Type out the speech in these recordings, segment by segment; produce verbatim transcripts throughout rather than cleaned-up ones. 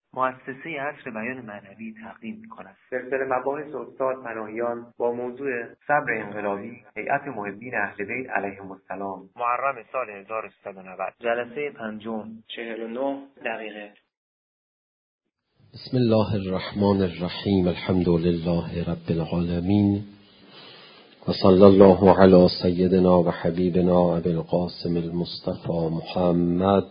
مؤسسه عصر بیان معنوی تقدیم می‌کند. سلسله مباحث استاد پناهیان با موضوع صبر انقلابی هیئت محبین اهل بیت علیهم السلام، محرم سال هزار و سیصد و نود، جلسه پنجم، چهل و نه دقیقه. بسم الله الرحمن الرحیم. الحمد لله رب العالمین و صلی الله علی سیدنا و حبیبنا ابی القاسم المصطفى محمد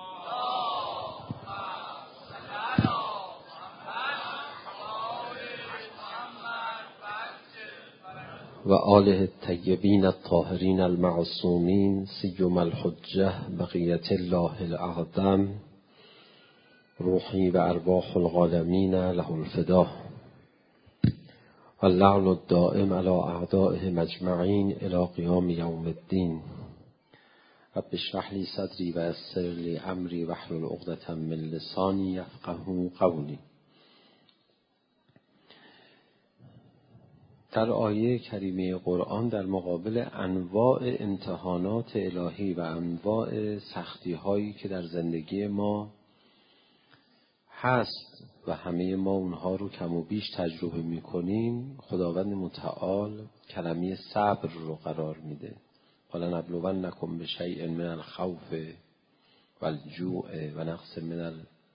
و آله الطیبین الطاهرین المعصومین سیما الحجة بقیة الله الاعظم روحی و ارواح العالمین له الفدا و اللعن الدائم علی اعدائهم اجمعین الی قیام یوم الدین. رب اشرح لی صدری و یسر لی امری واحلل عقدة من لسانی یفقهوا قولی. در آیه کریمه قرآن در مقابل انواع امتحانات الهی و انواع سختی هایی که در زندگی ما هست و همه ما اونها رو کم و بیش تجربه می کنیم، خداوند متعال کلمه صبر رو قرار میده. قال نبلونکم بشیء من الخوف والجوع و نقص من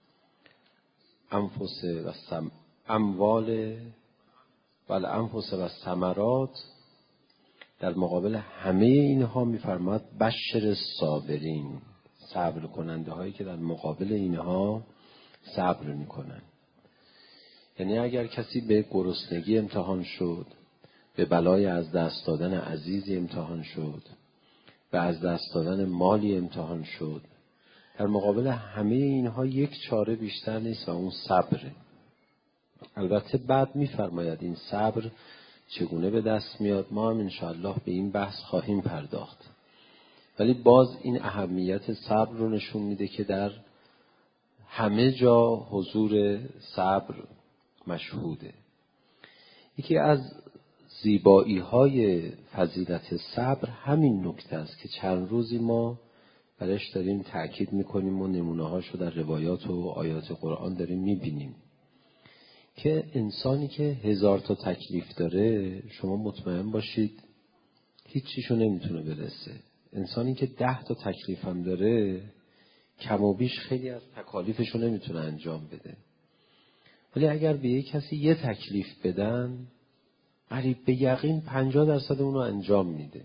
الانفس و الاموال و الانفس و الثمرات. در مقابل همه اینها میفرماد بشر الصابرین، صبر کننده هایی که در مقابل اینها صبر میکنن. یعنی اگر کسی به گرسنگی امتحان شد، به بلای از دست دادن عزیزی امتحان شد، به از دست دادن مالی امتحان شد، در مقابل همه اینها یک چاره بیشتر نیست و اون صبره. البته بعد میفرماید این صبر چگونه به دست میاد، ما هم انشاءالله به این بحث خواهیم پرداخت. ولی باز این اهمیت صبر رو نشون میده که در همه جا حضور صبر مشهوده. یکی از زیبایی های فضیلت صبر همین نکته است که چند روزی ما برش داریم تأکید میکنیم و نمونه هاشو در روایات و آیات قرآن داریم میبینیم که انسانی که هزار تا تکلیف داره شما مطمئن باشید هیچیشو نمیتونه برسه. انسانی که ده تا تکلیف هم داره کم و بیش خیلی از تکالیفشو نمیتونه انجام بده. ولی اگر به یک کسی یه تکلیف بدن قریب به یقین پنجاه درصد اونو انجام میده.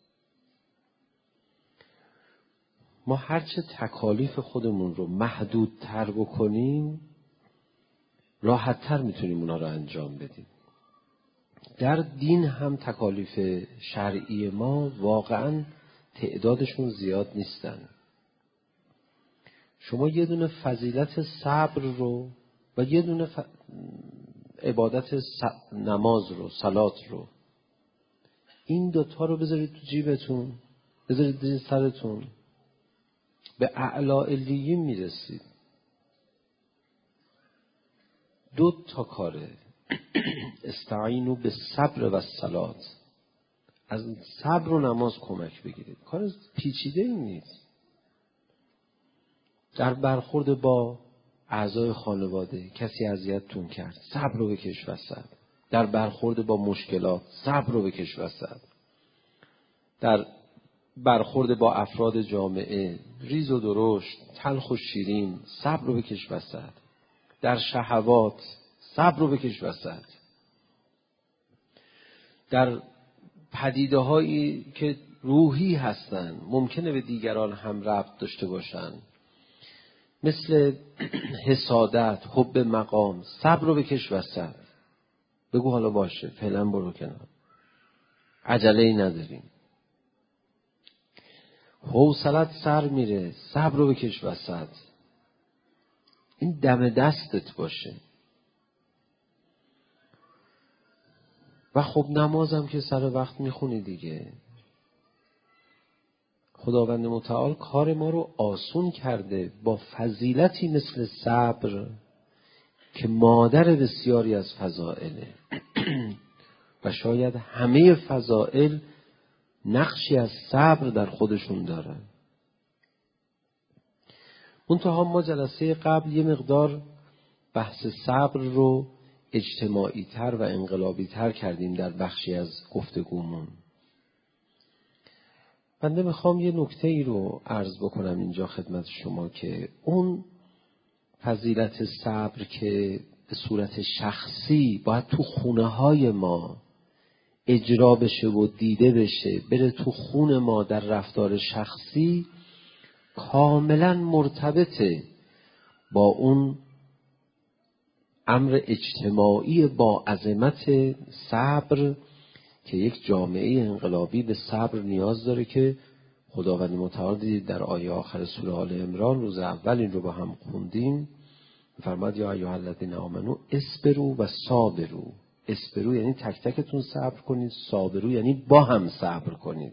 ما هرچه تکالیف خودمون رو محدودتر بکنیم راحتتر میتونیم اونا رو انجام بدیم. در دین هم تکالیف شرعی ما واقعا تعدادشون زیاد نیستن. شما یه دونه فضیلت صبر رو و یه دونه ف... عبادت س... نماز رو، صلات رو، این دوتا رو بذارید تو جیبتون، بذارید زیر سرتون، به اعلی علیین میرسید. دو تا کاره. استعینوا بالصبر و الصلات. از صبر و نماز کمک بگیرید. کار پیچیده این نیست. در برخورد با اعضای خانواده کسی اذیتتون کرد، صبر رو بکش وسط. در برخورد با مشکلات صبر رو بکش وسط. در برخورد با افراد جامعه ریز و درشت، تلخ و شیرین، صبر رو بکش وسط. در شهوات صبر رو بکش وسط. در پدیده هایی که روحی هستن ممکنه به دیگران هم ربط داشته باشن، مثل حسادت، حب مقام، صبر رو بکش وسط. بگو حالا باشه، فعلا برو کنار، عجله‌ای نداریم. حوصلت سر میره، صبر رو بکش وسط. این دم دستت باشه. و خب نمازم که سر وقت میخونی دیگه. خداوند متعال کار ما رو آسون کرده با فضیلتی مثل صبر که مادر بسیاری از فضائله و شاید همه فضائل نقشی از صبر در خودشون دارن. منتها ما جلسه قبل یه مقدار بحث صبر رو اجتماعی تر و انقلابی تر کردیم در بخشی از گفتگومون. بنده میخوام یه نکته ای رو عرض بکنم اینجا خدمت شما که اون فضیلت صبر که به صورت شخصی باید تو خونه های ما اجرا بشه و دیده بشه، بره تو خون ما در رفتار شخصی، کاملا مرتبطه با اون امر اجتماعی با عظمت صبر که یک جامعه انقلابی به صبر نیاز داره که خداوند متعال دیدید در آیه آخر سوره آل عمران روز اول این رو با هم خوندیم، فرمود یا ایها الذین آمنو اصبروا و صابروا. اصبروا یعنی تک تکتون صبر کنید، صابروا یعنی با هم صبر کنید.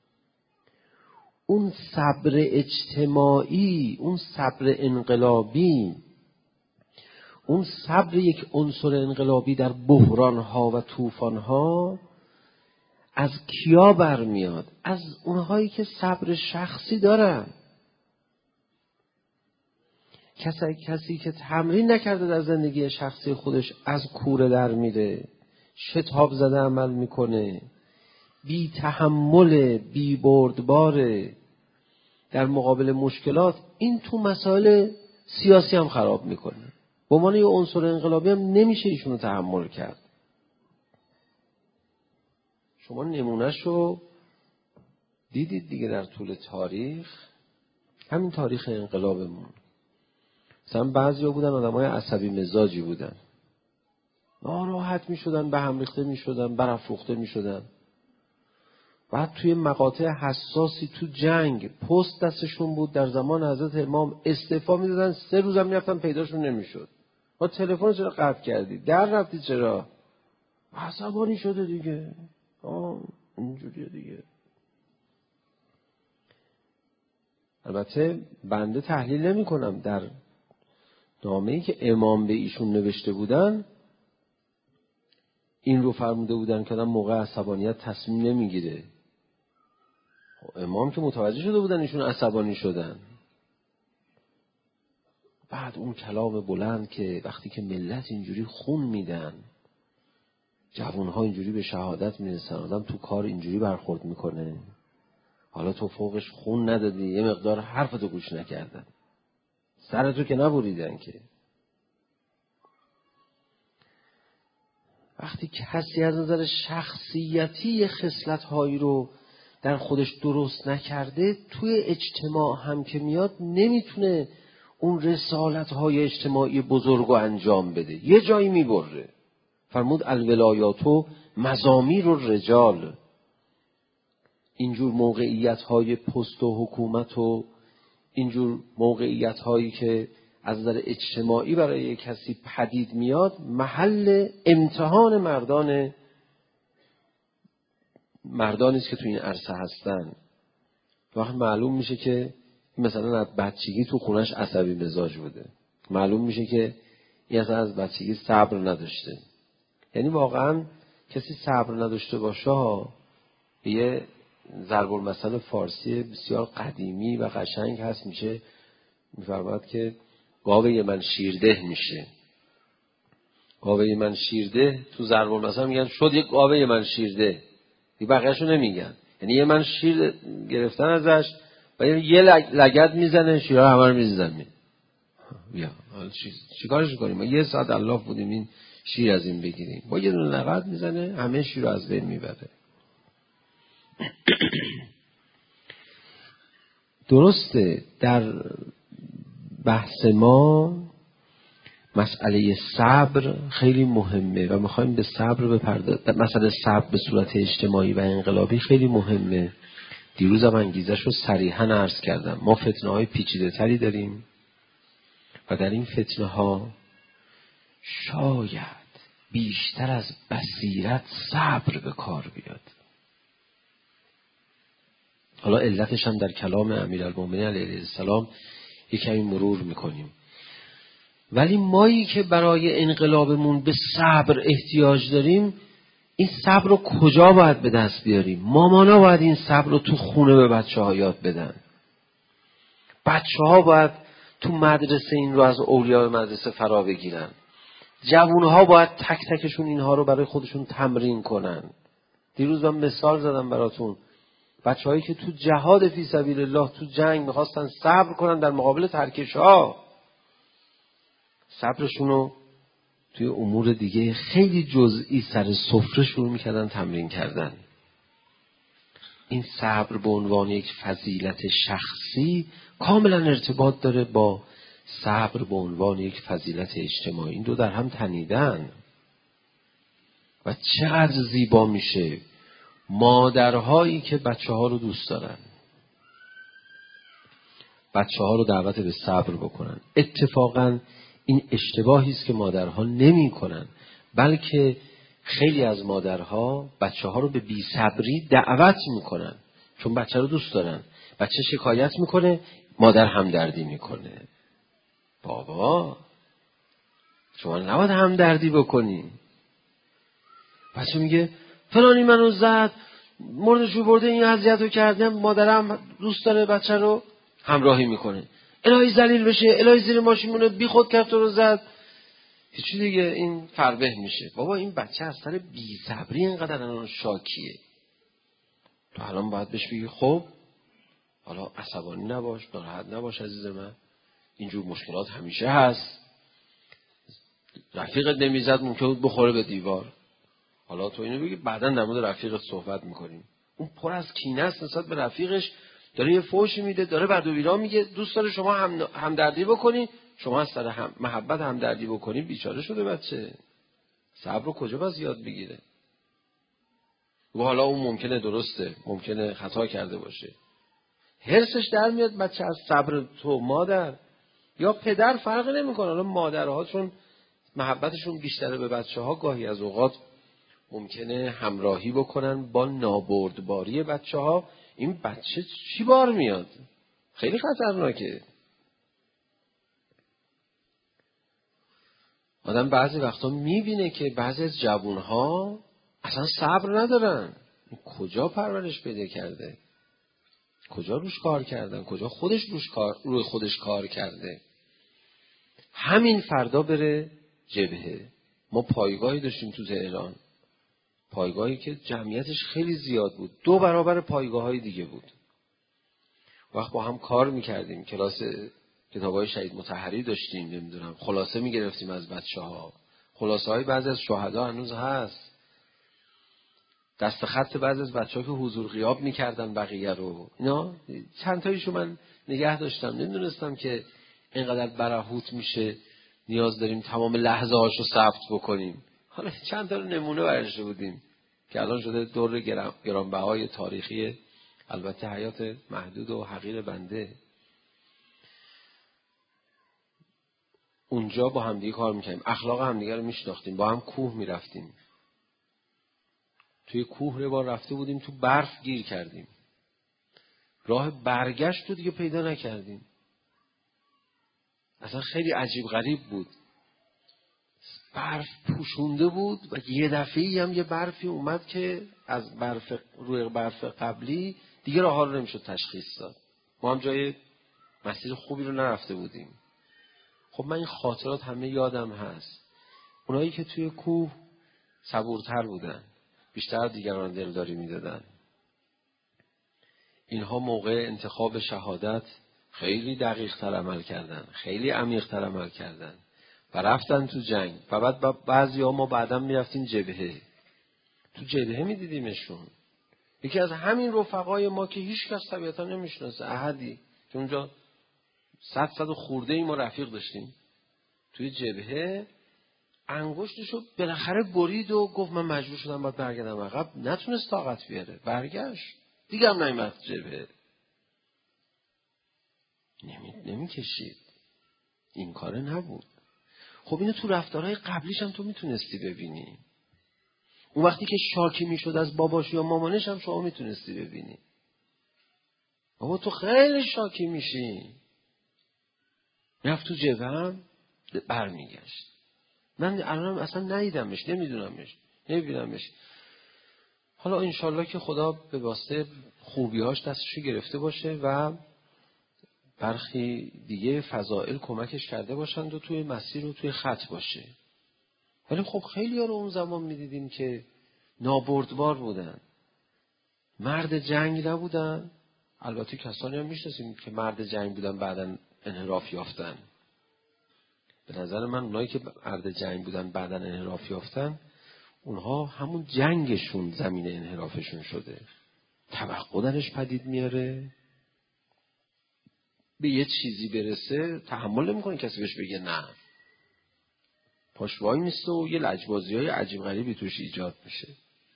اون صبر اجتماعی، اون صبر انقلابی، اون صبر یک عنصر انقلابی در بحران‌ها و طوفان‌ها از کیا برمیاد؟ از اونهایی که صبر شخصی دارن. کسی کسی که تمرین نکرده در زندگی شخصی خودش از کوره در میره، شتاب زده عمل میکنه، بی تحمل، بی بردباره در مقابل مشکلات، این تو مسائل سیاسی هم خراب میکنه. به عنوان یه عنصر انقلابی هم نمیشه ایشونو تحمل کرد. شما نمونهشو دیدید دیگه در طول تاریخ، همین تاریخ انقلابمون. مثلا بعضیا بودن آدمای عصبی مزاجی بودن، ناراحت میشدن، به هم ریخته میشدن، برافروخته میشدن. بعد توی مقاطع حساسی تو جنگ پست دستشون بود، در زمان حضرت امام استعفا میدادن، سه روزم میرفتن پیداشون نمیشد. با تلفن چرا قطع کردی؟ در رفتی چرا؟ عصبانی شده دیگه. آه اینجوریه دیگه. البته بنده تحلیل نمی کنم. در نامه‌ای که امام به ایشون نوشته بودن این رو فرموده بودن که آدم موقع عصبانیت تصمیم نمیگیره. امام که متوجه شده بودن ایشون عصبانی شدن. بعد اون کلام بلند که وقتی که ملت اینجوری خون میدن، جوانها اینجوری به شهادت میرسن، آدم تو کار اینجوری برخورد میکنه، حالا تو فوقش خون ندادی، یه مقدار حرفتو گوش نکردن، سرتو که نبریدن که. وقتی کسی از نظر شخصیتی خصلت‌هایی رو در خودش درست نکرده، توی اجتماع هم که میاد نمیتونه اون رسالت‌های اجتماعی بزرگ رو انجام بده، یه جایی میبره. فرمود الولایاتو مزامیر الرجال. اینجور موقعیت‌های پست و حکومت و اینجور موقعیت‌هایی که از نظر اجتماعی برای کسی پدید میاد، محل امتحان مردان مردانی است که تو این عرصه هستن. وقت معلوم میشه که مثلا از بچگی تو خونش عصبی مزاج بوده، معلوم میشه که این اصلا از بچگی صبر نداشته. یعنی واقعا کسی صبر نداشته باشه، یه ضرب المثل فارسی بسیار قدیمی و قشنگ هست، میشه میفرماد که گاوه من شیرده میشه. گاوه من شیرده تو ضرب المثل میگن شد یک گاوه من شیرده، دیگه بقیه‌شو نمیگن. یعنی یه من شیر گرفتن ازش و یه لگد میزنه، شیرها همه رو میزنه. بیا حالا چی چیکارش کنیم؟ ما یه ساعت الله بودیم این شیر از این بگیریم، با یه دونه لگد میزنه همه شیر رو از بین میبره. درسته در بحث ما مسئله صبر خیلی مهمه و میخوایم به صبر بپردازیم. مسئله صبر به صورت اجتماعی و انقلابی خیلی مهمه. دیروزم انگیزش رو صریحاً عرض کردم. ما فتنه های پیچیده تری داریم و در این فتنه ها شاید بیشتر از بصیرت صبر به کار بیاد. حالا علتش هم در کلام امیرالمومنین علیه السلام یک کمی مرور میکنیم. ولی مایی که برای انقلابمون به صبر احتیاج داریم، این صبر رو کجا باید به دست بیاریم؟ مامانا باید این صبر رو تو خونه به بچه ها یاد بدن. بچه ها باید تو مدرسه این رو از اولیاء مدرسه فرا بگیرن. جوانها باید تک تکشون اینها رو برای خودشون تمرین کنن. دیروز من مثال زدم براتون، بچه‌هایی که تو جهاد فی سبیل الله تو جنگ می‌خواستن صبر کنن در مقابل ترکش‌ها، صبرشون رو توی امور دیگه خیلی جزئی سر سفره شروع می‌کردن تمرین کردن. این صبر به عنوان یک فضیلت شخصی کاملا ارتباط داره با صبر به عنوان یک فضیلت اجتماعی. این دو در هم تنیدن. و چقدر زیبا میشه مادرهایی که بچه ها رو دوست دارن، بچه ها رو دعوت به صبر بکنن. اتفاقا این اشتباهی است که مادرها نمی کنن، بلکه خیلی از مادرها بچه ها رو به بی صبری دعوت میکنن، چون بچه رو دوست دارن. بچه شکایت میکنه، مادر همدردی میکنه. بابا شما نباید همدردی بکنی. بچه میگه فلانی منو زد، مردشو برده، این اذیت رو کردم، مادرم دوست داره بچه رو همراهی میکنه. الهی ذلیل بشه، الهی زیر ماشین مونه، بی خود کرد تو رو زد. هیچی دیگه این فربه میشه. بابا این بچه از سر بی صبری اینقدر الان شاکیه. تو الان باید بهش بگی خب حالا عصبانی نباش، ناراحت نباش عزیز من، اینجور مشکلات همیشه هست. رفیقت نمیزد ممکن بود بخوره به دیوار. حالا تو اینو بگی بعداً در مورد رفیقت صحبت میکنیم. اون پر از کینه است نسبت به رفیقش، داره یه فوشی میده، داره بعد و بیرا میگه، دوست داره شما هم همدردی بکنی، شما از سر هم محبت همدردی بکنی. بیچاره شده بچه. صبر رو کجا باز یاد بگیره؟ و حالا اون ممکنه درسته، ممکنه خطا کرده باشه، حرصش در میاد بچه از صبر تو. مادر یا پدر فرق نمیکنه. حالا مادرها چون محبتشون بیشتره به بچه ها، گاهی از اوقات ممکنه همراهی بکنن با نابردباری بچه ها. این بچه چی بار میاد؟ خیلی خطرناکه. آدم بعضی وقتا میبینه که بعضی از جوانها اصلا صبر ندارن. کجا پرورش پیدا کرده؟ کجا روش کار کردن؟ کجا خودش روش کار روی خودش کار کرده؟ همین فردا بره جبهه. ما پایگاهی داشتیم تو تهران، پایگاهی که جمعیتش خیلی زیاد بود، دو برابر پایگاه‌های دیگه بود. وقت با هم کار میکردیم، کلاس کتابای شهید مطهری داشتیم، نمیدونم خلاصه میگرفتیم از بچه‌ها. خلاصه های بعضی از شهدا هنوز هست، دست خط بعضی از بچه‌ها که حضور غیاب میکردن بقیه رو. اینا چند تاییشو من نگه داشتم، نمیدونستم که اینقدر برهوت میشه نیاز داریم تمام لحظه هاشو ثبت بکنیم. حالا چند تا رو نمونه برشته بودیم که الان شده دور گرانبهای تاریخی، البته حیات محدود و حقیر بنده. اونجا با همدیگه کار میکنیم، اخلاق همدیگه رو میشناختیم، با هم کوه میرفتیم. توی کوه رو بار رفته بودیم، تو برف گیر کردیم، راه برگشت رو دیگه پیدا نکردیم. اصلا خیلی عجیب غریب بود. برف پوشونده بود و یه دفعه‌ای هم یه برفی اومد که از برف روی برف قبلی دیگه راه ها رو نمیشد تشخیص داد. ما هم جای مسیر خوبی رو نرفته بودیم. خب من این خاطرات همه یادم هست. اونایی که توی کوه صبورتر بودن، بیشتر دیگران دلداری میدادن. اینها موقع انتخاب شهادت خیلی دقیق تر عمل کردن، خیلی عمیق تر عمل کردن و رفتن تو جنگ. و بعد بعضی ها ما بعدم میرفتیم جبهه. تو جبهه میدیدیمشون. یکی از همین رفقای ما که هیچ کس طبیعتا نمیشناسه، احدی که اونجا صد صد و خورده ای ما رفیق داشتیم، توی جبهه انگشتشو بالاخره برید و گفت من مجبور شدم باید برگردم عقب. نتونست طاقت بیاره، برگشت دیگه هم نمیاد جبهه. نمی نمیکشید. این کاره نبود. خب اینو تو رفتارهای قبلیش هم تو میتونستی ببینی. اون وقتی که شاکی میشد از باباش یا مامانش هم شما میتونستی ببینی. بابا تو خیلی شاکی میشی. رفت تو جبهه هم برمیگشت. من الان اصلا ندیدمش، نمیدونمش، نمیبینمش. حالا انشالله که خدا به واسطه خوبیاش دستشو گرفته باشه و برخی دیگه فضائل کمکش کرده باشند و توی مسیر و توی خط باشه. ولی خب خیلی ها رو اون زمان میدیدیم که نابردبار بودن، مرد جنگ نبودن. البته کسانی هم میشناسیم که مرد جنگ بودن بعداً انحراف یافتن. به نظر من اونایی که مرد جنگ بودن بعداً انحراف یافتن، اونها همون جنگشون زمین انحرافشون شده. توقع درش پدید میاره، به یه چیزی برسه تحمل نمیکنه کسی بهش بگه نه، پاش وای میسته و یه لجبازی‌های عجیب غریبی توش ایجاد میشه.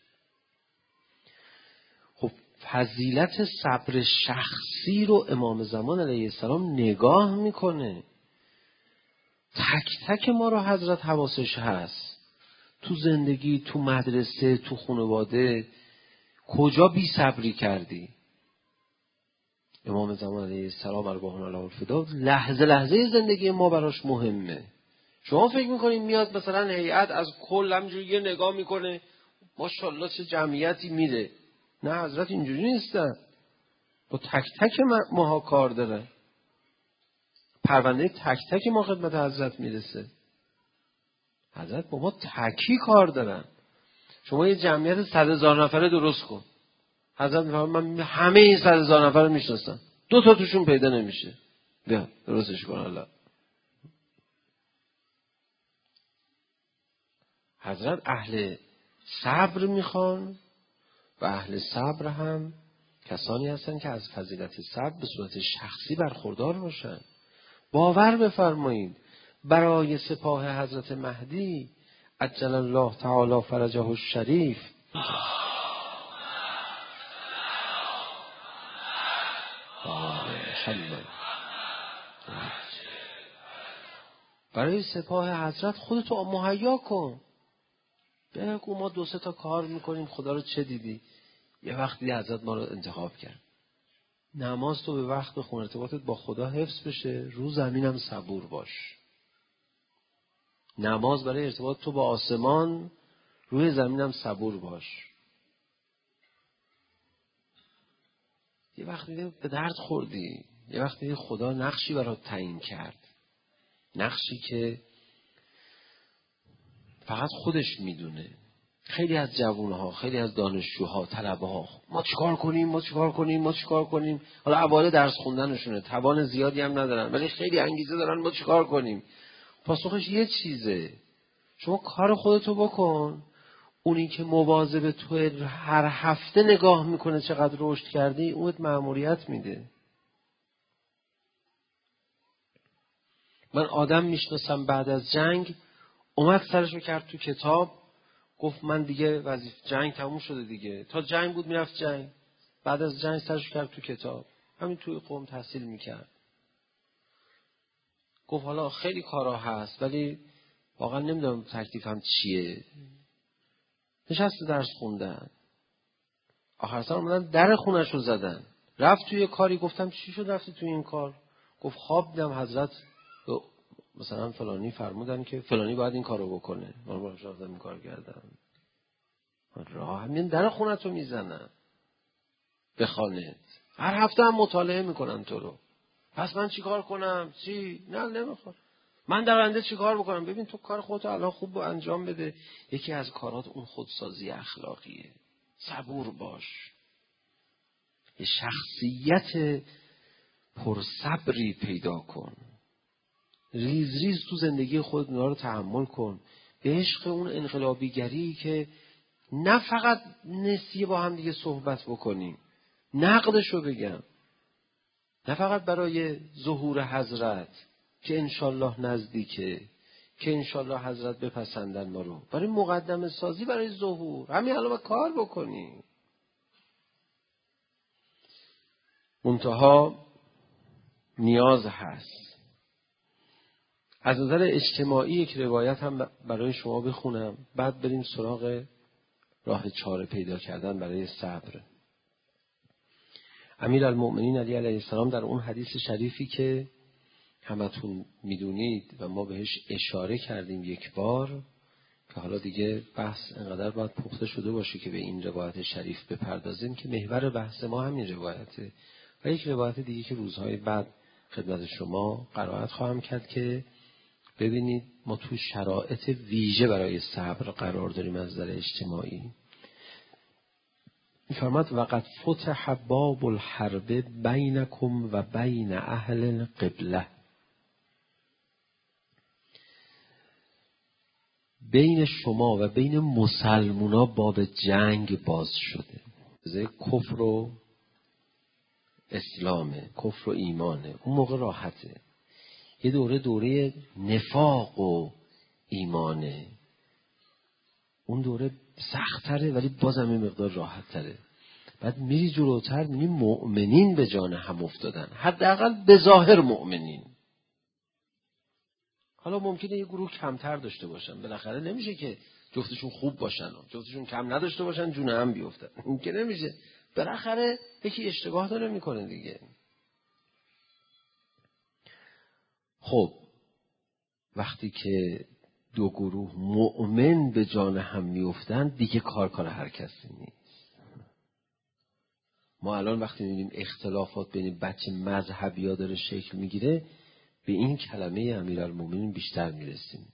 خب فضیلت صبر شخصی رو امام زمان علیه السلام نگاه میکنه. تک تک ما رو حضرت حواسش هست. تو زندگی، تو مدرسه، تو خانواده کجا بی صبری کردی؟ امام زمان علیه السلام ارواح الله الفدا لحظه لحظه زندگی ما براش مهمه. شما فکر میکنید میاد مثلا هیئت از کل همجوری یه نگاه میکنه ماشاءالله چه جمعیتی میره؟ نه، حضرت اینجوری نیستن. با تک تک ماها کار داره. پرونده تک تک ما خدمت حضرت میرسه. حضرت با ما تکی کار دارن. شما یه جمعیت صد هزار نفره درست کن. حضرت میفرماید من همه این صد هزار نفر رو میشناسم، دو تا توشون پیدا نمیشه، بیا درستش کن. الله حضرت اهل صبر میخوان و اهل صبر هم کسانی هستن که از فضیلت صبر به صورت شخصی برخوردار باشن. باور بفرمایید برای سپاه حضرت مهدی عجل الله تعالی فرجه الشریف برای سپاه حضرت خودتو مهیا کن. بگو ما دو سه تا کار میکنیم، خدا رو چه دیدی؟ یه وقتی حضرت ما رو انتخاب کرد. نماز تو به وقت بخون، ارتباطت با خدا حفظ بشه، رو زمینم صبور باش. نماز برای ارتباط تو با آسمان، روی زمینم صبور باش. یه وقتی به درد خوردی، یه وقتی خدا نقشی برات تعیین کرد، نقشی که فقط خودش میدونه. خیلی از جوانها، خیلی از دانشجوها، طلبه‌ها ما چیکار کنیم ما چیکار کنیم ما چیکار کنیم حالا اوایل درس خوندنشونه، توان زیادی هم ندارن ولی خیلی انگیزه دارن ما چیکار کنیم. پاسخش یه چیزه، شما کار خودتو بکن. اونی که مواظب تو هر هفته نگاه میکنه چقدر رشد کردی، اونت مأموریت میده. من آدم میشناسم بعد از جنگ اومد سرشو کرد تو کتاب، گفت من دیگه وظیفه جنگ تموم شده دیگه. تا جنگ بود میرفت جنگ، بعد از جنگ سرشو کرد تو کتاب، همین توی قم تحصیل میکرد. گفت حالا خیلی کارا هست ولی واقعا نمیدونم تکلیفم چیه. نشست درس خوندن، آخر سر اومدن در خونه‌شو زدن. رفت توی کاری، گفتم چی شد رفتی توی این کار؟ گفت خواب دیدم حضرت مثلا فلانی فرمودن که فلانی باید این کارو بکنه، من باید رفتم این کار کردم. راه همین در خونه‌تو میزنن به خانت، هر هفته هم مطالعه میکنن تو رو. پس من چی کار کنم؟ چی؟ نه نمیخوام. من در آینده چی کار بکنم؟ ببین تو کار خودتو الان خوب انجام بده. یکی از کارات اون خودسازی اخلاقیه. صبور باش. یه شخصیت پرصبری پیدا کن. ریز ریز تو زندگی خود اونا رو تحمل کن. به عشق اون انقلابیگری که نه فقط نسیه با هم دیگه صحبت بکنیم، نقدشو بگم، نه فقط برای ظهور حضرت که انشالله نزدیکه، که انشالله حضرت بپسندن ما رو، برای مقدمه سازی، برای ظهور همین الان کار بکنیم. منتها نیاز هست. از نظر اجتماعی یک روایت هم برای شما بخونم، بعد بریم سراغ راه چاره پیدا کردن برای صبر. امیرالمؤمنین علی علیه السلام در اون حدیث شریفی که همتون میدونید و ما بهش اشاره کردیم یک بار، که حالا دیگه بحث انقدر باید پخته شده باشه که به این روایت شریف بپردازیم که محور بحث ما همین روایته و یک روایت دیگه که روزهای بعد خدمت شما قرائت خواهم کرد که ببینید ما تو شرایط ویژه برای صبر قرار داریم از نظر اجتماعی. می‌فرماد وقد فتح باب الحرب بینکم و بین اهل القبله، بین شما و بین مسلمونا باب جنگ باز شده. زه کفر و اسلامه، کفر و ایمانه، اون موقع راحته. یه دوره دوره نفاق و ایمانه، اون دوره سخت‌تره ولی بازم یه مقدار راحت‌تره. بعد میری جلوتر می‌بینی مؤمنین به جان هم افتادن، حداقل به ظاهر مؤمنین. حالا ممکنه یه گروه کمتر داشته باشن، بالاخره نمیشه که جفتشون خوب باشن و جفتشون کم نداشته باشن جون هم بیفتن، این که نمیشه. بالاخره یکی اشتباه داره میکنه دیگه. خب وقتی که دو گروه مؤمن به جان هم میفتن دیگه کار کار هر کسی نیست. ما الان وقتی میبینیم اختلافات بین بچه مذهبی‌ها داره شکل میگیره، به این کلمه امیرالمومنین بیشتر میرسیم.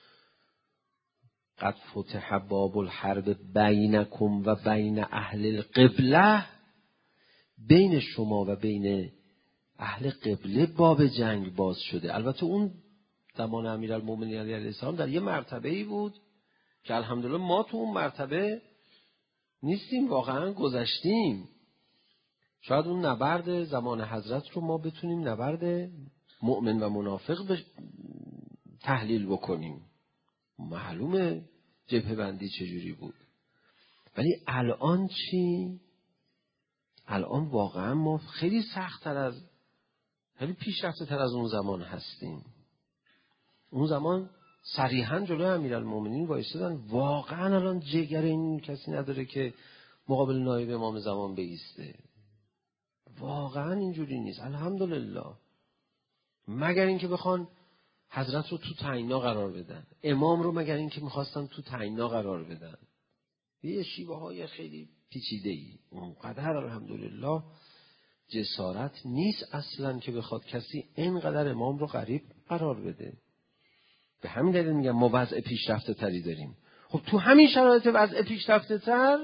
قد فتح باب الحرب بینکم و بین اهل القبله، بین شما و بین اهل قبله باب جنگ باز شده. البته اون زمان امیرالمومنین علیه السلام در یه مرتبه‌ای بود که الحمدلله ما تو اون مرتبه نیستیم، واقعا گذشتیم. شاید اون نبرد زمان حضرت رو ما بتونیم نبرد مؤمن و منافق بش... تحلیل بکنیم. معلومه جبهه بندی چجوری بود. ولی الان چی؟ الان واقعا ما خیلی سخت‌تر از خیلی پیشرفته تر از اون زمان هستیم. اون زمان صریحاً جلوی امیرالمومنین وایسادن، واقعا الان جگر این کسی نداره که مقابل نایب امام زمان بایسته. واقعا اینجوری نیست الحمدلله. مگر اینکه بخوان حضرت رو تو تعیینا قرار بدن، امام رو مگر اینکه میخواستن تو تعیینا قرار بدن. یه شیوه های خیلی پیچیده ای. اونقدر الحمدلله جسارت نیست اصلا که بخواد کسی اینقدر امام رو قریب قرار بده. به همین دلیل میگم ما وضع پیشرفته تری داریم. خب تو همین شرایط وضع پیشرفته تر،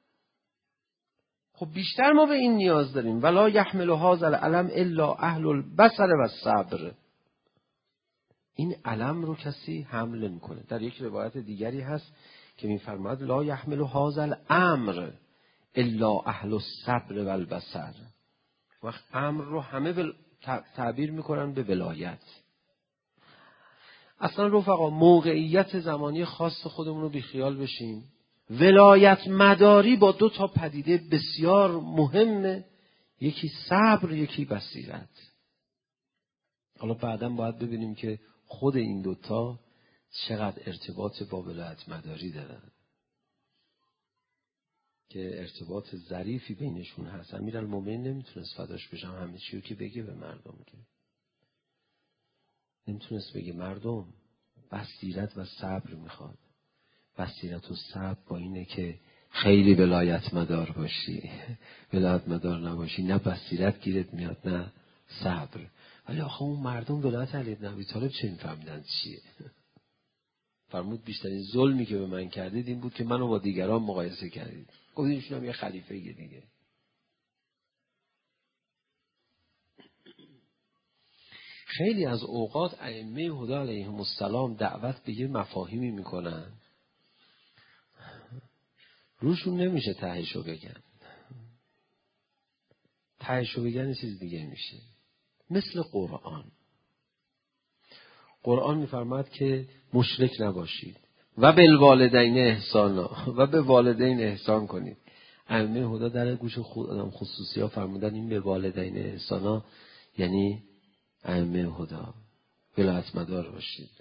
خب بیشتر ما به این نیاز داریم. ولا یحمل هذا العلم الا اهل البصر و الصبر. این علم رو کسی حمل نمی‌کنه. در یک روایت دیگری هست که می‌فرماد لا یحمل هذا الامر الا اهل الصبر و البصر. وقت امر رو همه بل... تعبیر می‌کنن به ولایت. اصلا رفقا موقعیت زمانی خاص خودمون رو بیخیال بشیم. ولایت مداری با دو تا پدیده بسیار مهمه، یکی صبر، یکی بصیرت. حالا بعداً باید ببینیم که خود این دوتا چقدر ارتباط با ولایت مداری دارن، که ارتباط ظریفی بینشون هست. امیرالمومنین نمیتونست فداش بشم همه چی رو که بگه به مردم، که نمیتونست بگه مردم بصیرت و صبر میخواد. بصیرت و صبر با اینه که خیلی ولایت مدار باشی، ولایت مدار نباشی، نه بصیرت گیرت میاد نه صبر. ولی آخه اون مردم ولایت علی بن ابی طالب چه میفهمیدن چیه؟ فرمود بیشترین ظلمی که به من کردید این بود که منو با دیگران مقایسه کردید. گفتید ایشون هم یه خلیفه دیگه. خیلی از اوقات ائمه هدی علیهم السلام دعوت به یه مفاهیمی میکنن روشون نمیشه تهشو بگن. تهشو بگن یه چیز دیگه میشه. مثل قرآن. قرآن میفرماد که مشرک نباشید و بالوالدین احسانا و به والدین احسان کنید. ائمه هدی در گوش خود آدم خصوصی ها فرمودن این به والدین احسانا یعنی ائمه هدی ولایت مدار باشید.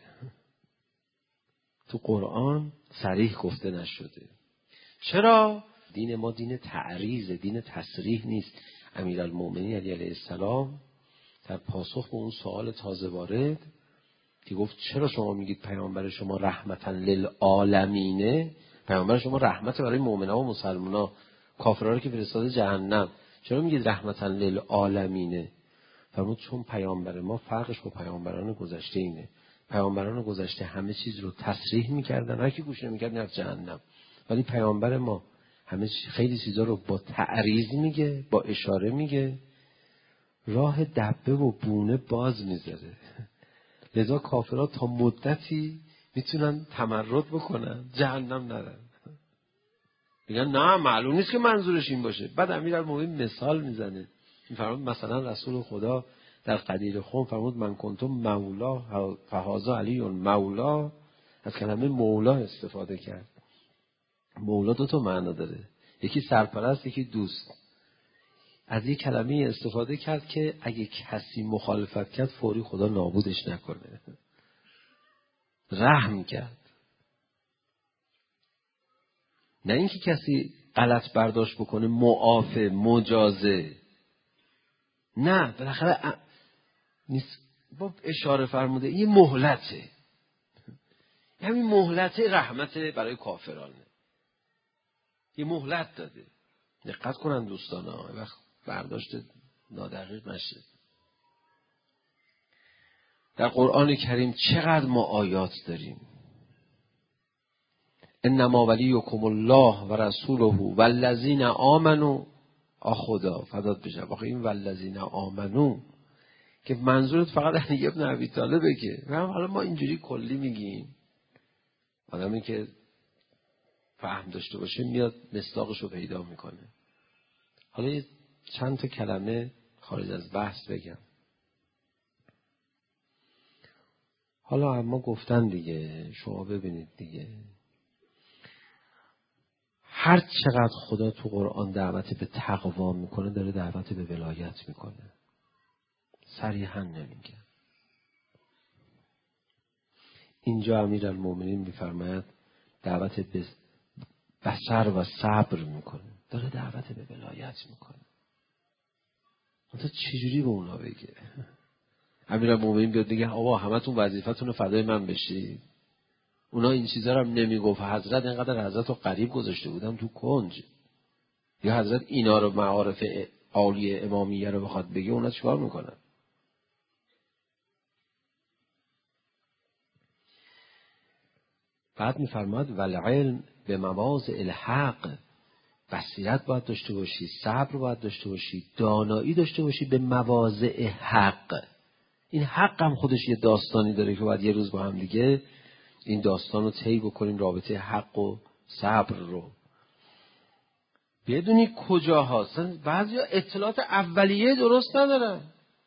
تو قرآن صریح گفته نشده. چرا؟ دین ما دین تعریض، دین تصریح نیست. امیرالمومنین علی علیه السلام در پاسخ به اون سوال تازه وارد که گفت چرا شما میگید پیامبر شما رحمتا للعالمینه، پیامبر شما رحمت برای مؤمنا و مسلمانا، کافرها رو که فرستاده جهنم، چرا میگید رحمتا للعالمینه؟ فرمود چون پیامبر ما فرقش با پیامبران گذشته اینه، پیامبران گذشته همه چیز رو تصریح میکردن، هر کی گوش نمیکرد میرفت جهنم، ولی پیامبر ما همه چیز، خیلی چیزا رو با تعریض میگه، با اشاره میگه، راه دبه و بونه باز میذاره. لذا کافرها تا مدتی میتونن تمرد بکنن، جهنم نرن. میگن نه معلوم نیست که منظورش این باشه. بعد امیرالمومنین مثال میزنه، میفرماد مثلا رسول خدا در غدیر خم فرمود من کنتم مولا فهذا علی مولا، از کلمه مولا استفاده کرد. مولا دو تا معنا داره، یکی سرپرست، یکی دوست. از یک کلمه استفاده کرد که اگه کسی مخالفت کرد فوری خدا نابودش نکنه، رحم کرد. نه اینکه کسی غلط برداشت بکنه معافه مجازه، نه، بالاخره نیست، با اشاره فرموده این مهلته، همین مهلت رحمت برای کافرانه، یه مهلت داده. دقت کنن دوستان ها، وقت برداشت نادقیق نشه. در قرآن کریم چقدر ما آیات داریم. انما ولیکم الله و رسوله والذین آمنوا. آ خدا فدات بشه، واقعا این والذین آمنوا که منظورت فقط علی ابن ابی طالبه که حالا ما اینجوری کلی میگیم، آدمی که فهم داشته باشه میاد مصداقش رو پیدا میکنه. حالا یه چند تا کلمه خارج از بحث بگم. حالا اما گفتن دیگه، شما ببینید دیگه، هر چقدر خدا تو قرآن دعوت به تقوا میکنه داره دعوت به ولایت میکنه، صریحا نمیگه. اینجا امیرالمومنین میفرماید دعوت به بصر و صبر میکنه، داره دعوت به ولایت میکنه. تو چجوری به اونا بگه؟ امیرالمومنین بیاد بگه آقا همتون وظیفتون رو فدای من بشید؟ اونا این چیزا رو هم نمیگفت. حضرت اینقدر حضرت رو قریب گذاشته بودن تو کنج، یا حضرت اینا رو معارف عالی امامیه رو بخواد بگه، اونا چیکار میکنن؟ بعد میفرماد والعلم به مواضع الحق، بصیرت باید داشته باشی، صبر باید داشته باشی، دانایی داشته باشی به مواضع حق. این حق هم خودش یه داستانی داره که باید یه روز با هم دیگه این داستان رو طی بکنیم، رابطه حق و صبر رو بدونی کجا هستن. بعضیا اطلاعات اولیه درست ندارن.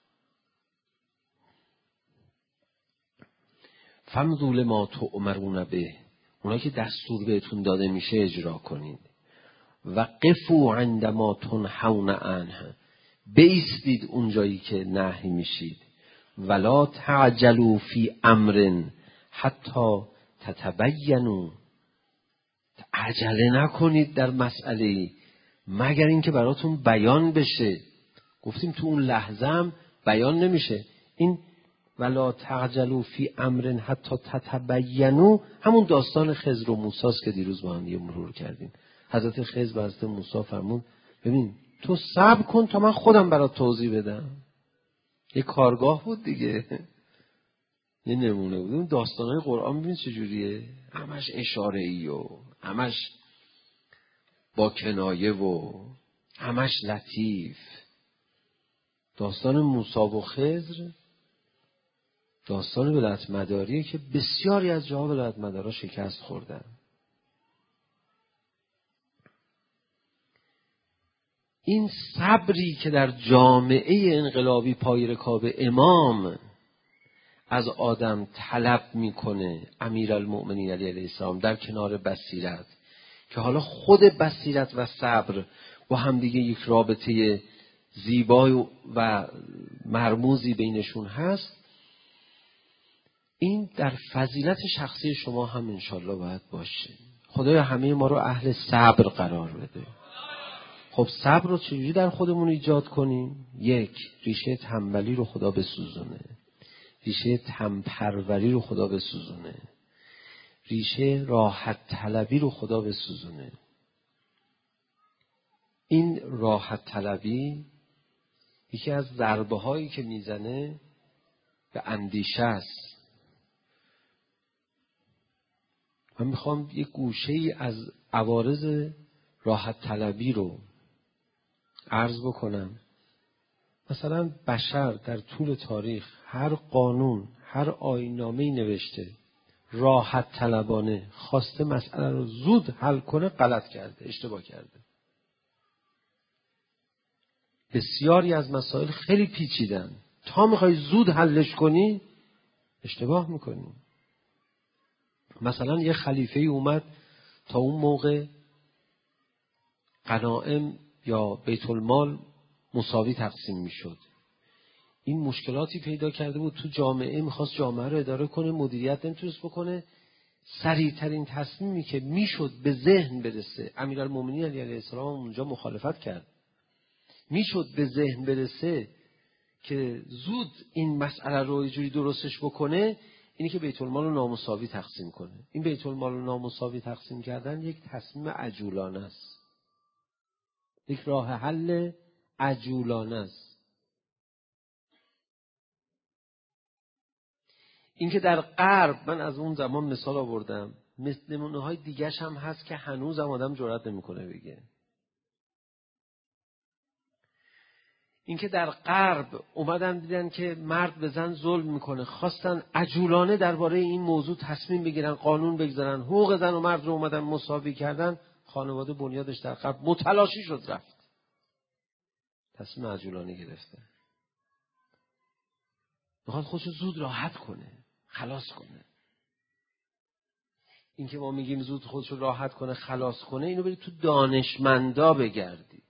فمضوا لما تؤمرون به، اونایی که دستور بهتون داده میشه اجرا کنید. و قفوا عندما تنهون عنه، بایستید اونجایی که نهی میشید. ولا تعجلوا فی امر حتی تتبینوا، عجله نکنید در مسئله مگر اینکه براتون بیان بشه. گفتیم تو اون لحظه هم بیان نمیشه. این ولا تعجلوا فی امر حتی تتبینوا همون داستان خضر و موسی است که دیروز با هم دیگه مرور کردیم. حضرت خضر به حضرت موسی فرمود ببین تو صبر کن تا من خودم برات توضیح بدم. یه کارگاه بود دیگه، یه نمونه بود. اون داستانهای قرآن ببین چجوریه، همش اشاره ای و همش با کنایه و همش لطیف. داستان موسی و خضر داستان ولایت مداریه که بسیاری از جاها ولایت مدارا شکست خوردن. این صبری که در جامعه انقلابی پای رکاب امام از آدم طلب میکنه امیرالمؤمنین علی علیه السلام در کنار بصیرت، که حالا خود بصیرت و صبر با هم دیگه یک رابطه زیبا و مرموزی بینشون هست، این در فضیلت شخصی شما هم انشالله باید باشه. خدایا همه ما رو اهل صبر قرار بده. خب صبر رو چجوری در خودمون ایجاد کنیم؟ یک، ریشه تنبلی رو خدا بسوزونه، ریشه تنپروری رو خدا بسوزونه، ریشه راحت طلبی رو خدا بسوزونه. این راحت طلبی یکی از ضربه هایی که میزنه به اندیشه است. من میخوام یک گوشه ای از عوارض راحت طلبی رو عرض بکنم. مثلا بشر در طول تاریخ هر قانون، هر آیین‌نامه‌ای نوشته راحت طلبانه خواسته مسئله رو زود حل کنه، غلط کرده، اشتباه کرده. بسیاری از مسائل خیلی پیچیدن، تا میخوای زود حلش کنی اشتباه میکنی. مثلا یه خلیفه‌ای اومد، تا اون موقع غنایم یا بیت المال مساوی تقسیم میشد. این مشکلاتی پیدا کرده بود تو جامعه، میخواست جامعه رو اداره کنه، مدیریت نمیتونست بکنه. سریعترین تصمیمی که میشد به ذهن برسه، امیرالمومنین علی علیه السلام اونجا مخالفت کرد، میشد به ذهن برسه که زود این مسئله رو یه جوری درستش بکنه، اینی که بیت المال رو نامساوی تقسیم کنه. این بیت المال رو نامساوی تقسیم کردن یک تصمیم عجولانه است، یک راه حل عجولانه است. اینکه در غرب، من از اون زمان مثال آوردم، نمونه های دیگه‌ش هم هست که هنوز هم آدم جرئت نمیکنه بگه. اینکه در غرب اومدن دیدن که مرد به زن ظلم میکنه، خواستن عجولانه درباره این موضوع تصمیم بگیرن، قانون بگذارن، حقوق زن و مرد رو اومدن مساوی کردن. خانواده بنیادش در غرب متلاشی شد، رفت تصمیم عجولانه گرفته. میخواد خودشو زود راحت کنه، خلاص کنه. این که ما میگیم زود خودشو راحت کنه، خلاص کنه، اینو برید تو دانشمندا بگردید.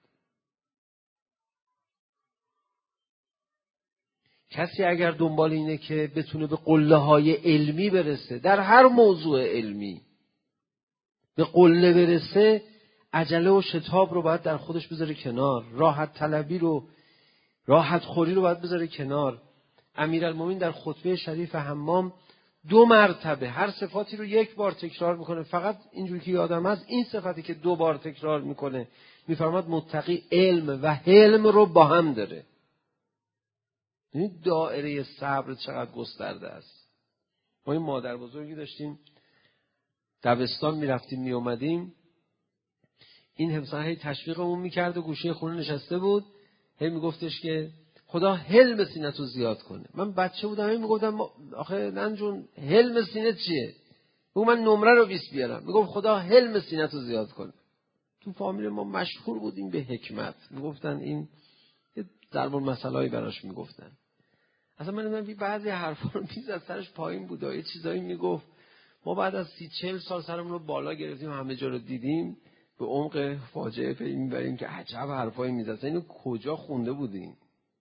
کسی اگر دنبال اینه که بتونه به قله های علمی برسه، در هر موضوع علمی به قله برسه، عجله و شتاب رو باید در خودش بذاره کنار، راحت طلبی رو، راحت خوری رو باید بذاره کنار. امیرالمومنین در خطبه شریف حمام دو مرتبه هر صفاتی رو یک بار تکرار میکنه. فقط اینجوری که یادم هست این صفتی که دو بار تکرار میکنه، میفرماد متقی علم و حلم رو با هم داره. این دایره صبر چقدر گسترده است. ما این مادر بزرگی داشتیم، دبستان میرفتیم میومدیم، این همسایه هی تشویقمون میکرد و گوشه خونه نشسته بود، هی میگفتش که خدا حلم سینه‌تو زیاد کنه. من بچه بودم، هی میگفتم آخه ننجون حلم سینه چیه؟ بگو من نمره رو بیست بیارم. میگم خدا حلم سینه‌تو زیاد کنه. تو فامیل ما مشهور بودیم به حکمت، میگفتن این ضرب المثلایی براش میگفتن. اصلا من نمیدونم بعضی حرفا رو میزد سرش پایین بود، یه چیزایی میگفت. ما بعد از سی چهل سال سرمون رو بالا گرفتیم، همه جا رو دیدیم، به عمق فاجعه پی میبریم که عجب حرفایی میزد. اینو کجا خونده بودیم؟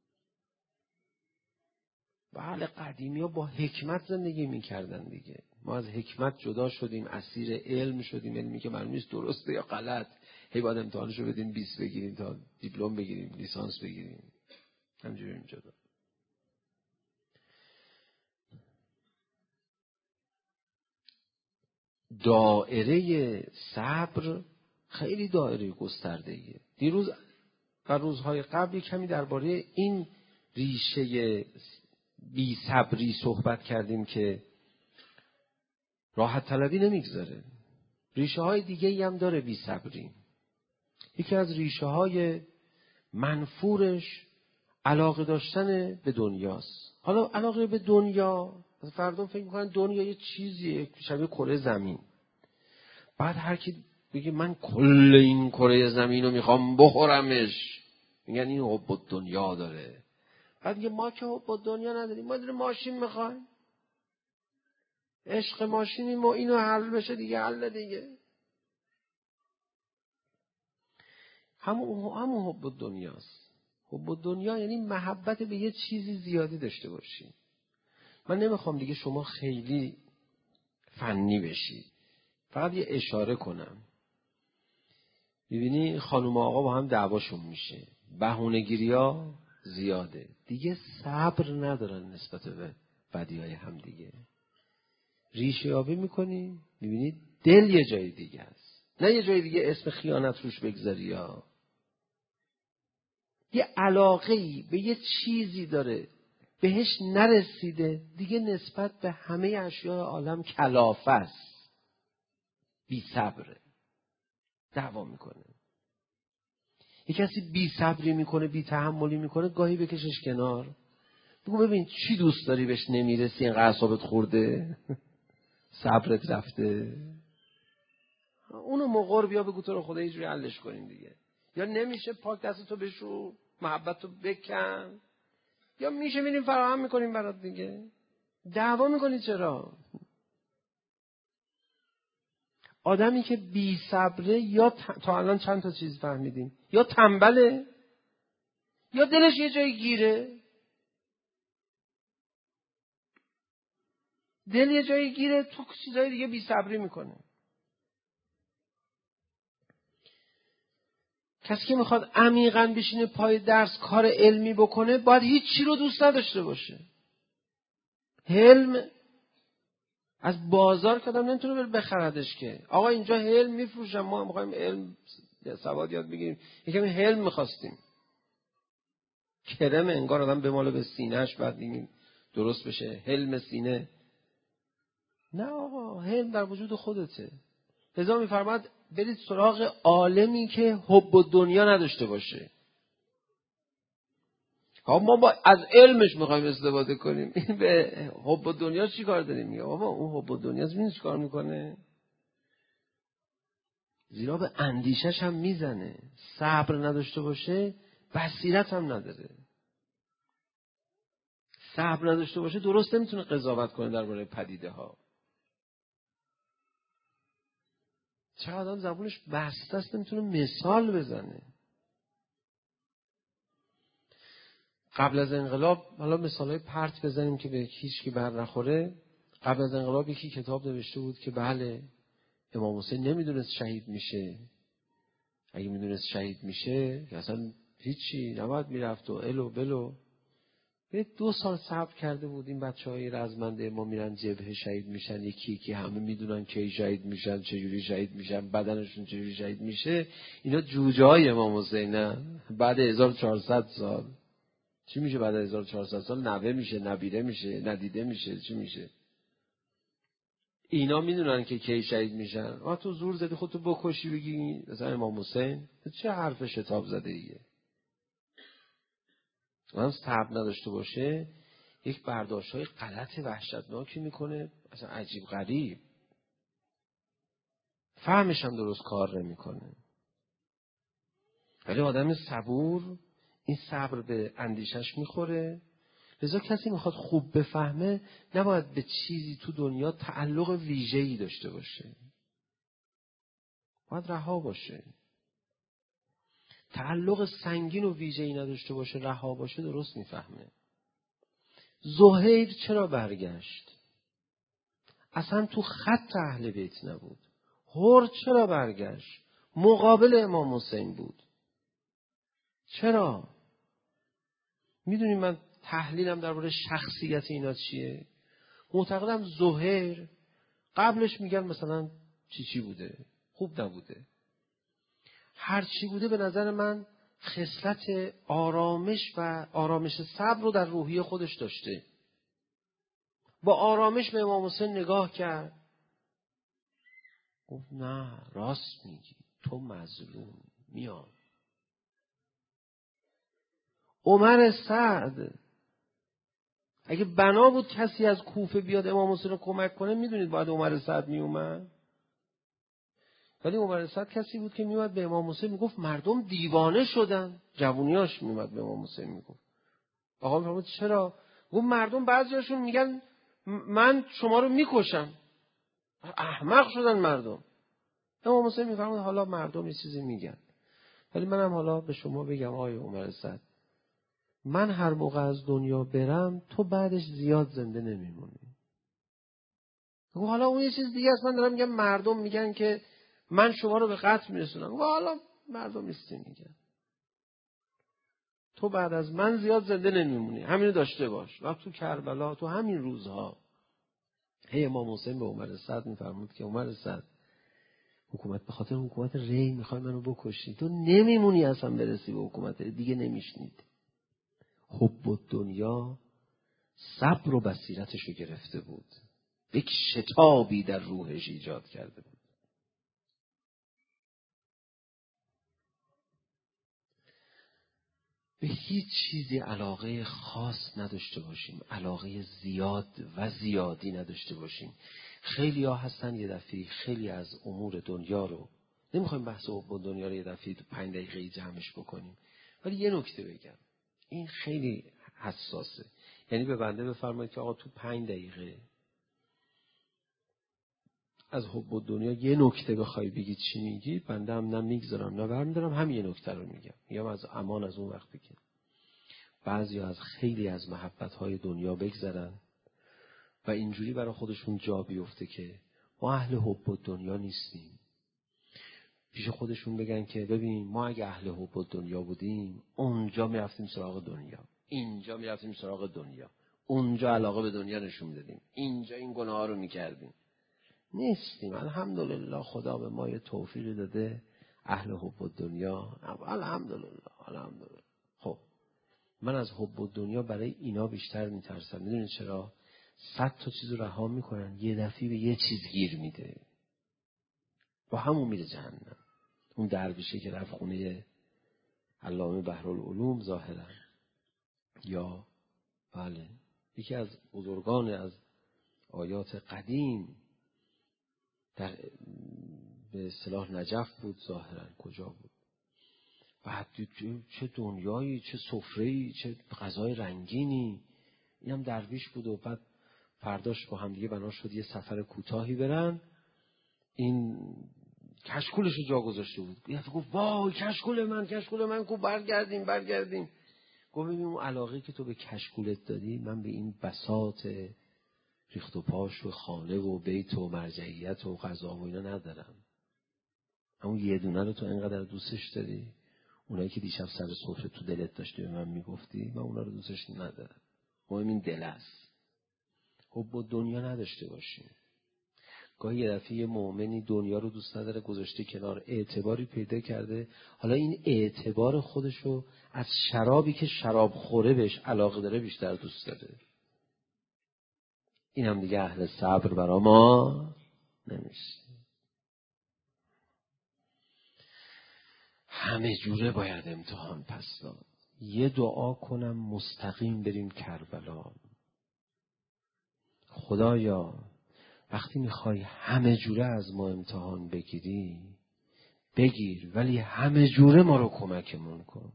بله، قدیمی ها با حکمت زندگی میکردن دیگه. ما از حکمت جدا شدیم، اسیر علم شدیم، علمی که معلوم نیست درسته یا غلط. هی باید امتحانشو بدیم بیست بگیریم تا دیپلم بگیریم، لیسانس بگیریم، همجوری جدا. دائره صبر خیلی دائره گسترده‌ایه. دیروز و روزهای قبل کمی درباره این ریشه بی صبری صحبت کردیم که راحت طلبی نمیگذاره. ریشه های دیگه ای هم داره بی صبری. یکی از ریشه های منفورش علاقه داشتن به دنیاست. حالا علاقه به دنیا، فردان فکر میکنن دنیا یه چیزیه شبیه کره زمین. بعد هر کی بگه من کل این کره زمین رو میخوام بخورمش، میگن این حب دنیا داره. بعد میگه ما که حب دنیا نداریم، ما داریم ماشین میخوایم، عشق ماشینی، ما اینو حل بشه دیگه حل دیگه. همون همون حب دنیاست. حب دنیا یعنی محبت به یه چیزی زیادی داشته باشی. من نمیخوام دیگه شما خیلی فنی بشی، فقط یه اشاره کنم. میبینی خانم و آقا با هم دعواشون میشه، بهونه‌گیری‌ها زیاده، دیگه صبر ندارن نسبت به بدیهای هم دیگه. ریشه یابی میکنی، میبینی دل یه جای دیگه است، نه یه جای دیگه اسم خیانت روش بگذاری. یا یه علاقه‌ای به یه چیزی داره بهش نرسیده، دیگه نسبت به همه اشیاء عالم کلافه است، بی صبره، دعوا میکنه. یه کسی بی صبری میکنه، بی تحملی میکنه، گاهی بکشش کنار، بگو ببین چی دوست داری بهش نمیرسی، اینقدر اعصابت خورده، صبرت رفته، اونو مقر بیا بگو تو رو خدا یه جوری حلش کنیم دیگه. یا نمیشه پاک دستتو بشو، محبتتو بکن، یا میشه میریم فراهم میکنیم برات دیگه. دعوا میکنی چرا؟ آدمی که بی صبره یا تا الان چند تا چیز فهمیدیم، یا تنبله یا دلش یه جایی گیره. دل یه جایی گیره تو چیزای دیگه بی صبری میکنه. کسی که میخواد عمیقاً بشینه پای درس کار علمی بکنه باید هیچ چی رو دوست نداشته باشه. حلم از بازار که آدم نمیتونه بره بخردش که آقا اینجا حلم میفروشن، ما میخوایم علم سواد یاد بگیریم، یکم حلم میخواستیم. کرم انگار آدم بماله به سینهش بعد این درست بشه، حلم سینه. نه آقا، حلم در وجود خودته. لذا میفرماد برید سراغ عالمی که حب و دنیا نداشته باشه. ها ما با از علمش میخوایم استفاده کنیم، این به حب و دنیا چی کار داریم؟ میگه بابا اون حب و دنیا زمین چی کار میکنه؟ زیرا به اندیشش هم میزنه. صبر نداشته باشه بصیرت هم نداره. صبر نداشته باشه درست نمیتونه قضاوت کنه درباره پدیده ها. چه آدم زبونش بسته است نمیتونه مثال بزنه. قبل از انقلاب، حالا مثالای پرت بزنیم که به هیچ کی بر نخوره. قبل از انقلاب یکی کتاب نوشته بود که بله امام حسین نمیدونست شهید میشه، اگه میدونست شهید میشه اصلا هیچی نباید میرفت و الو بلو. به دو سال صبر کرده بود. این بچهای رزمنده ما میرن جبهه شهید میشن، یکی یکی همه میدونن کی شهید میشن، چجوری شهید میشن، بدنشون چجوری شهید میشه. اینا جوجه های امام حسین. بعد هزار و چهارصد سال چی میشه؟ بعد از هزار و چهارصد سال نوه میشه، نبیره میشه، ندیده میشه، چی میشه؟ اینا میدونن که کی شهید میشن. آ تو زور زدی خودتو بکشی بگی مثلا امام حسین، چه حرف شتاب زده ایه؟ آدم صبر نداشته باشه یک برداشت‌های غلط وحشتناکی میکنه، اصلا عجیب غریب، فهمش هم درست کار نمیکنه. ولی آدم صبور این صبر به اندیشش میخوره. لذا کسی میخواد خوب بفهمه نباید به چیزی تو دنیا تعلق ویژه‌ای داشته باشه، باید رها باشه. تعلق سنگین و ویژه‌ای نداشته باشه، رها باشه، درست میفهمه. زهیر چرا برگشت؟ اصلا تو خط اهل بیت نبود. هر چرا برگشت؟ مقابل امام حسین بود. چرا؟ میدونی من تحلیلم درباره شخصیت اینا چیه؟ معتقدم زهیر قبلش میگن مثلا چی چی بوده، خوب نبوده، هر چی بوده به نظر من خصلت آرامش و آرامش صبر رو در روحیه خودش داشته. با آرامش به امام حسین نگاه کرد، گفت نه راست میگی، تو مظلوم، میام. عمر سعد اگه بنا بود کسی از کوفه بیاد امام حسین رو کمک کنه، میدونید باید عمر سعد میومد. ولی عمر سعد کسی بود که میومد به امام حسین میگفت مردم دیوانه شدن. جوونیاش میومد به امام حسین میگفت. آقا میفرمود چرا؟ گفت مردم بعضیاشون میگن من شما رو میکشم. احمق شدن مردم. امام حسین میفرمود حالا مردم یه چیزی میگن، ولی منم حالا به شما بگم آقای عمر سعد، من هر موقع از دنیا برم تو بعدش زیاد زنده نمیمونی. گفت حالا اون یه چیز دیگه است، من دارم میگم مردم میگن که من شما رو به قتل میرسونم. گفت حالا مردم ایستی میگن تو بعد از من زیاد زنده نمیمونی، همینو داشته باش. وقت تو کربلا تو همین روزها هی امام حسین به عمر سعد میفرمود که عمر سعد، حکومت به خاطر حکومت ری میخوای منو بکشی، تو نمیمونی اصلا برسی به حکومت ری، دیگه نمیشنید. حب الدنیا صبر و بصیرتش رو گرفته بود، یک شتابی در روحش ایجاد کرده بود. به هیچ چیزی علاقه خاص نداشته باشیم، علاقه زیاد و زیادی نداشته باشیم. خیلی ها هستن یه دفعه خیلی از امور دنیا رو، نمیخوایم بحث حب دنیا رو یه دفعه تو پنج دقیقه جمعش بکنیم، ولی یه نکته بگم، این خیلی حساسه. یعنی به بنده بفرمایید که آقا تو پنج دقیقه از حب دنیا یه نکته بخوای بگی چی میگی، بنده هم نه میگذارم نه برمیدارم، هم یه نکته رو میگم. میگم از امان از اون وقتی که بعضی از خیلی از محبت‌های دنیا بگذرن و اینجوری برای خودشون جا بیفته که ما اهل حب دنیا نیستیم. پیش خودشون بگن که ببین ما اگه اهل حب دنیا بودیم اونجا میرفتیم سراغ دنیا، اینجا میرفتیم سراغ دنیا، اونجا علاقه به دنیا نشون میدادیم، اینجا این گناه‌ها رو میکردیم. نیستیم. الحمدلله خدا به ما یه توفیق داده اهل حب دنیا. الحمدلله الحمدلله. خب من از حب دنیا برای اینا بیشتر میترسم. میدونید چرا؟ صد تا چیز رو رها میکنن، یه دفعه به یه چیز گیر میده، با همون میره جهنم. اون درویشه که رفت خونه علامه بحرالعلوم ظاهرا، یا بله یکی از بزرگان از آیات قدیم در به اصطلاح نجف بود ظاهرا، کجا بود، بعد چه دنیایی، چه سفره‌ای، چه غذای رنگینی. اینم درویش بود و بعد فرداش با هم دیگه بنا شد یه سفر کوتاهی برن. این کشکولش رو جا گذاشته بود، یه گفت وای کشکول من کشکول من کو برگردیم برگردیم. گفت ببین اون علاقه که تو به کشکولت دادی من به این بساط ریخت و پاش و خانه و بیت و مرجعیت و غذا و اینا ندارم. همون یه دونه رو تو اینقدر دوستش داری، اونایی که دیشب سر سفره تو دلت داشتی به من میگفتی، من اونا رو دوستش ندارم. مهم این دل است. حب دنیا نداشته باشیم. گاهی یه دفعه یه مؤمنی دنیا رو دوست نداره، گذاشته کنار، اعتباری پیدا کرده، حالا این اعتبار خودشو از شرابی که شراب خوره بهش علاقه داره بیشتر دوست داره. این هم دیگه اهل صبر برا ما نمیشه. همه جوره باید امتحان پس داد. یه دعا کنم مستقیم بریم کربلا. خدایا وقتی میخوای همه جوره از ما امتحان بگیری بگیر، ولی همه جوره ما رو کمکمون کن.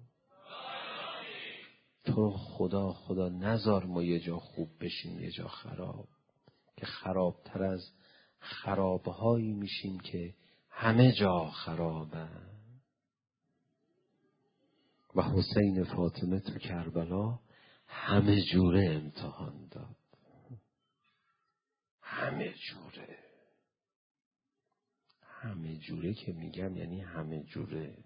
تو خدا خدا نذار ما یه جا خوب بشیم یه جا خراب، که خرابتر از خرابهایی میشیم که همه جا خرابه. و حسین فاطمه تو کربلا همه جوره امتحان داد، همه جوره. همه جوره که میگم یعنی همه جوره.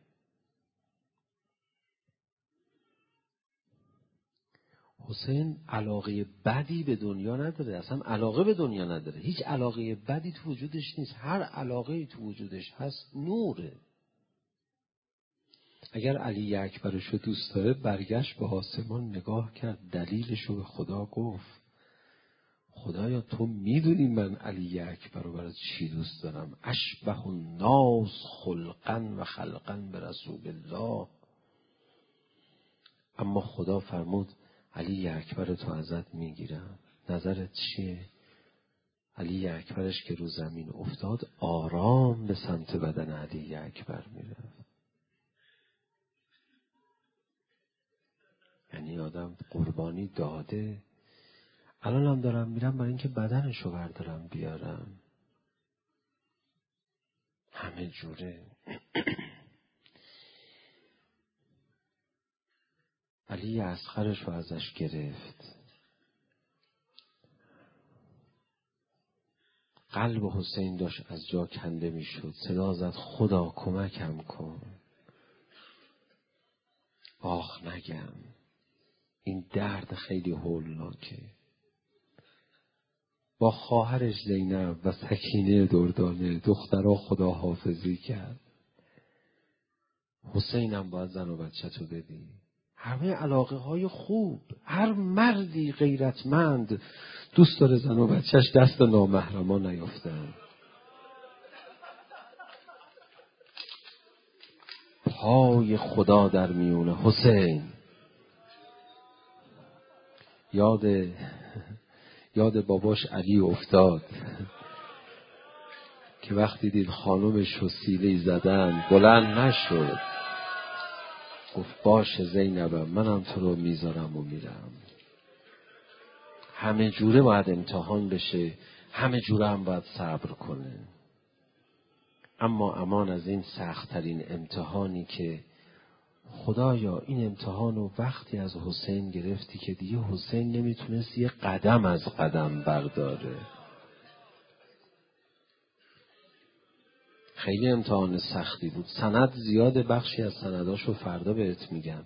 حسین علاقه بدی به دنیا نداره، اصلا علاقه به دنیا نداره، هیچ علاقه بدی تو وجودش نیست، هر علاقه تو وجودش هست نوره. اگر علی اکبرشو دوست داره برگشت به آسمان نگاه کرد، دلیلشو به خدا گفت خدایا تو میدونی من علی اکبر رو برای چی دوست دارم، اشبه الناس خلقا و خلقا به رسول الله. اما خدا فرمود علی اکبر تو ازت میگیرم، نظرت چیه؟ علی اکبرش که رو زمین افتاد آرام به سمت بدن علی اکبر میرفت. یعنی آدم قربانی داده. الان هم دارم میرم برای اینکه بدنشو بردارم بیارم. همه جوره. علی اصغرشو ازش گرفت. قلب حسین داشت از جا کنده میشد، صدا زد خدا کمکم کن. آخ نگم، این درد خیلی هولناکه. با خواهرش زینب و سکینه دردانه دخترها خداحافظی کرد. حسینم باید زن و بچه تو بدی. همه علاقه های خوب. هر مردی غیرتمند دوست داره زن و بچهش دست نامحرمان نیافتن. پای خدا در میونه حسین. یاد یاد باباش علی افتاد که وقتی دید خانومش رو سیلی زدن بلند نشد، گفت باشه زینبم، منم تو رو میذارم و میرم. همه جوره باید امتحان بشه، همه جوره هم باید صبر کنه. اما امان از این سخت‌ترین امتحانی که خدایا این امتحان رو وقتی از حسین گرفتی که دیگه حسین نمیتونست یه قدم از قدم برداره. خیلی امتحان سختی بود. سند زیاد، بخشی از سنداشو فردا بهت میگم.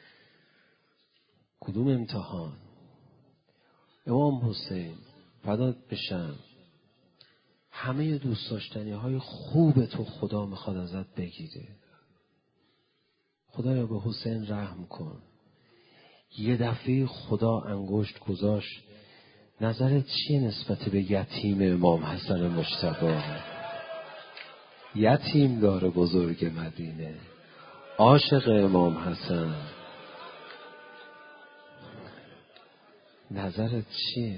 کدوم امتحان؟ امام حسین فدات بشم، همه دوست داشتنی های خوب تو خدا میخواد ازت بگیره. خدایا به حسین رحم کن. یه دفعه خدا انگشت گذاشت. نظرت چیه نسبت به یتیم امام حسن مجتبی؟ یتیم داره بزرگ مدینه، عاشق امام حسن. نظرت چیه؟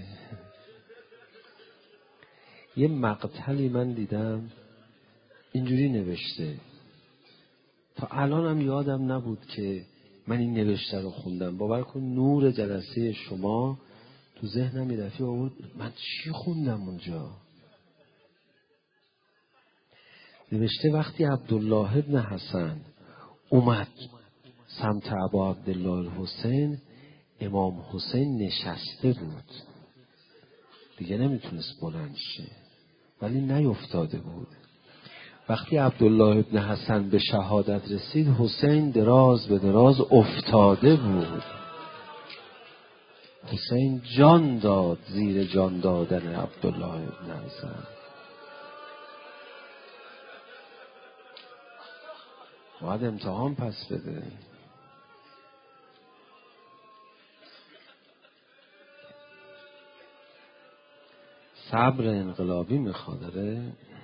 یه مقتلی من دیدم اینجوری نوشته، تا الانم یادم نبود که من این نوشته رو خوندم. باور کن نور جلسه شما تو ذهنم یه دفعه آورد من چی خوندم اونجا. نوشته وقتی عبدالله ابن حسن اومد سمت ابا عبدالله الحسین، امام حسین نشسته بود، دیگه نمیتونست بلند شه، ولی نیفتاده بود. وقتی عبدالله ابن حسن به شهادت رسید، حسین دراز به دراز افتاده بود. حسین جان داد زیر جان دادن عبدالله ابن حسن. باید امتحان پس بده. صبر انقلابی میخواد. داره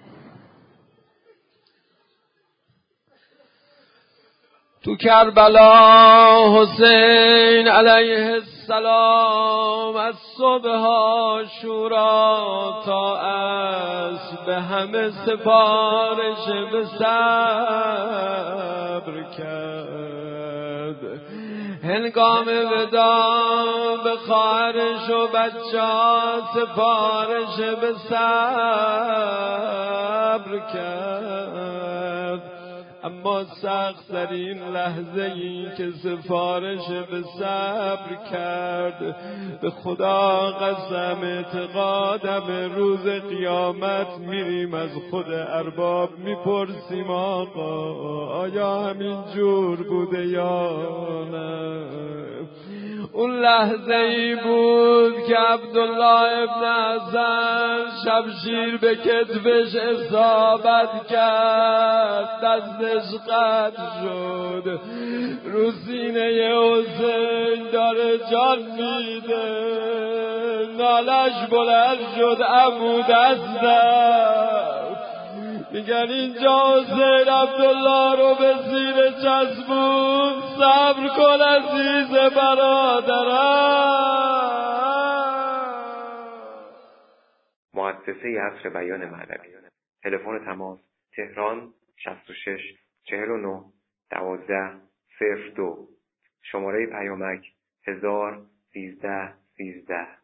تو کربلا حسین علیه السلام از صبح عاشورا تا عصر به همه سفارش به صبر کرد. هنگام وداع به خواهرش و بچه‌ها سفارش به صبر کرد. اما سخت در این لحظه ای که سفارش به صبر کرد، به خدا قسم اعتقادم روز قیامت میریم از خود ارباب میپرسیم آقا آیا همین جور بوده یا نه؟ اون لحظه ای بود که عبدالله ابن حسن شمشیر به کتفش اصابت کرد، دستش قطع شد، رو سینه حسین داره جان میده، نالش بلند شد عمو دستم. میگن اینجا حسین عبدالله رو به زیر چسبون، صبر کن عزیز برادرم. مؤسسه عصر بیان معنوی. تلفن تماس تهران شصت و شش چهل و نه دوازده صفر دو. شماره پیامک هزار سیزده سیزده.